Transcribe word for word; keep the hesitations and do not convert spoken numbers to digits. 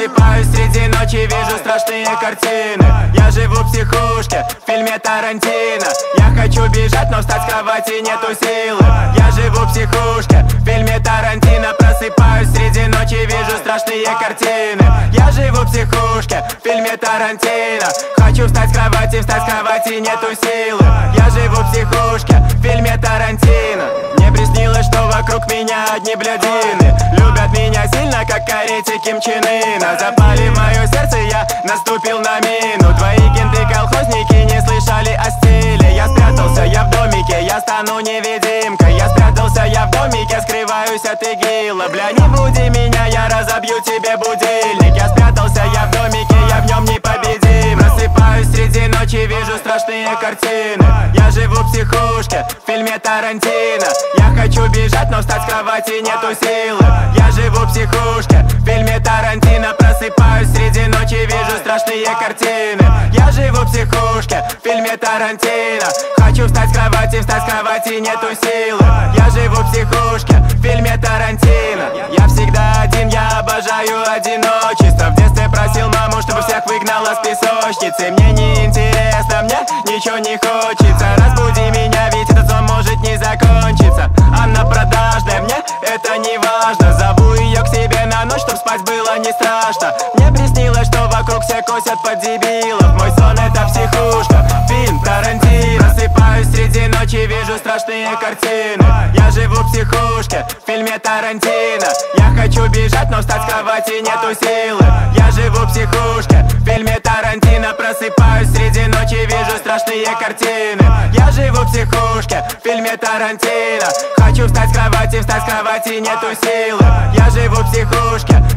Просыпаюсь среди ночи, вижу страшные картины. Я живу в психушке, в фильме Тарантино. Я хочу бежать, но встать с кровати нету силы. Я живу в психушке, в фильме Тарантино. Просыпаюсь среди ночи, вижу страшные картины. Я живу в психушке, в фильме Тарантино. Хочу встать с кровати, встать с кровати нету силы. Я живу в психушке, в фильме Тарантино. Мне приснилось, что вокруг меня одни блядины. Любят меня сильно, как карете Ким Чен Ына. Запали в мое сердце, я наступил на мину. Твои кенты-колхозники не слышали о стиле. Я спрятался, я в домике, я стану невидимкой. Я спрятался, я в домике, скрываюсь от игила. Бля, не буди меня, я разобью тебе будильник. Я спрятался, я в домике, я в нем непобедим. Просыпаюсь среди ночи, вижу страшные картины. Я живу в психушке, в фильме Тарантино. Я хочу бежать, но встать с кровати нету силы. Я живу в психушке, в фильме Тарантино. Просыпаюсь среди ночи, вижу страшные картины. Я живу в психушке, в фильме Тарантино. Хочу встать с кровати, встать с кровати нету силы. Я живу в психушке, в фильме Тарантино. Я всегда один, я обожаю одиночество. В детстве просил маму, чтобы всех выгнала с песочницы. Мне не интересно, мне ничего не хочется. Разбуди меня, ведь этот сон может не закончиться. Она продажная, мне это не важно. Зову ее к себе на ночь, чтоб спать было не страшно. Мне приснилось, что вокруг все косят под дебилов. Мой сон это психушка, фильм Тарантино. Просыпаюсь среди ночи, вижу страшные картины. Я живу в психушке, в фильме Тарантино. Я хочу бежать, но встать с кровати нету силы. Я живу в психушке, в фильме Тарантино. Просыпаюсь среди ночи, вижу страшные картины. Я живу в психушке, в фильме Тарантино. Хочу встать с кровати, встать с кровати нету силы. Я живу в психушке,